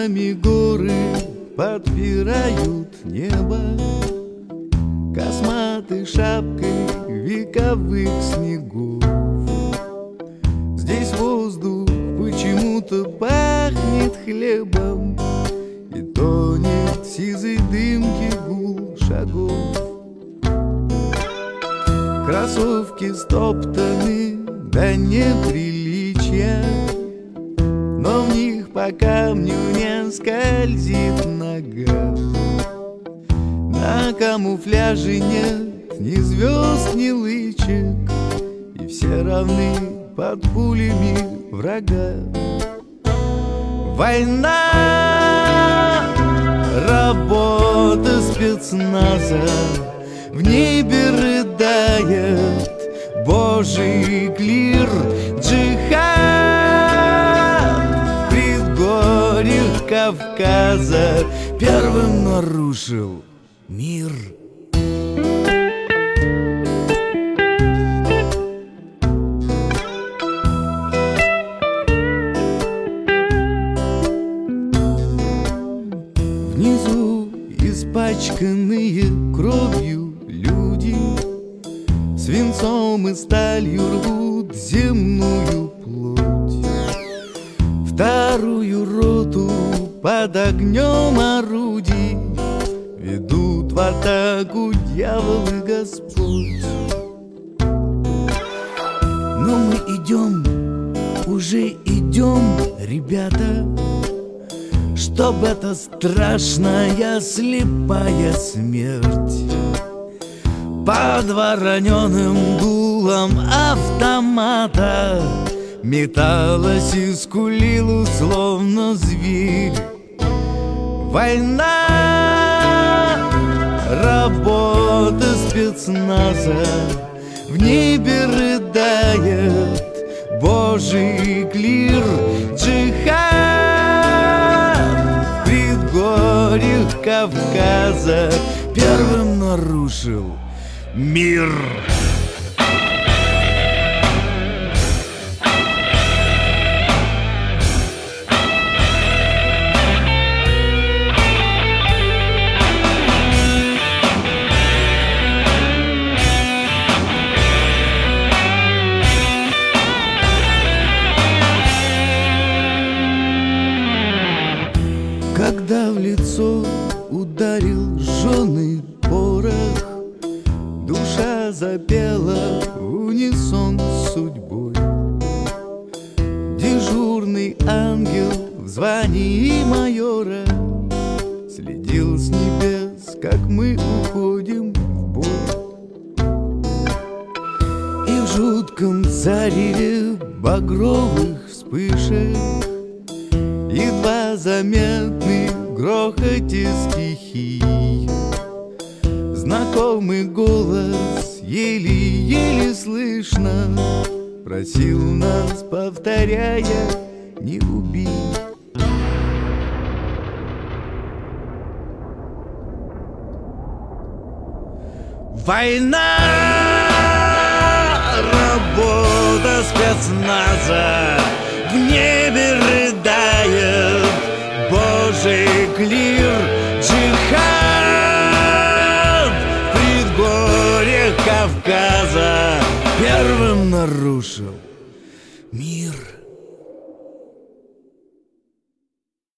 Нами горы подпирают небо косматой шапкой вековых снегов. Здесь воздух почему-то пахнет хлебом и тонет в сизой дымке гул шагов. Кроссовки стоптаны до неприличия, но в них по камню не скользит нога. На камуфляже нет ни звезд, ни лычек, и все равны под пулями врага. Война, работа спецназа, в небе рыдает Божий клир. Джихад в предгорьях Кавказа первым нарушил мир. Внизу испачканные кровью люди свинцом и сталью рвут земную плоть. Вторую роту под огнем орудий ведут в атаку дьявол и Господь. Но мы идем, уже идем, ребята, чтоб эта страшная слепая смерть под вороненым дулом автомата металась и скулила, словно зверь. Война, работа спецназа, в небе рыдает Божий клир. Джихад в предгорьях Кавказа первым нарушил мир. Когда в лицо ударил жженый порох, душа запела в унисон с судьбой. Дежурный ангел в звании майора следил с небес, как мы уходим в бой. И в жутком зареве багровых вспышек едва заметный в грохоте стихий знакомый голос еле-еле слышно просил нас, повторяя: не убей. Война, работа спецназа, в небе рыдает Божий клир. Джихад в предгорьях Кавказа первым нарушил мир.